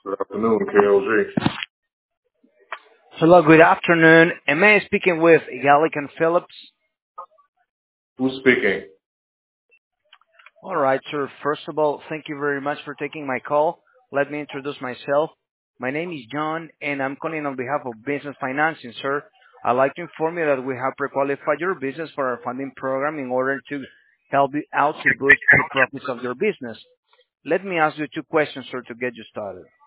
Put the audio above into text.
Good afternoon, KLJ. Hello, good afternoon. Am I speaking with Gallic and Phillips? Who's speaking? All right, sir. First of all, thank you very much for taking my call. Let me introduce myself. My name is John, and I'm calling on behalf of Business Financing, sir. I'd like to inform you that we have pre-qualified your business for our funding program in order to help you out to boost the profits of your business. Let me ask you two questions, sir, to get you started.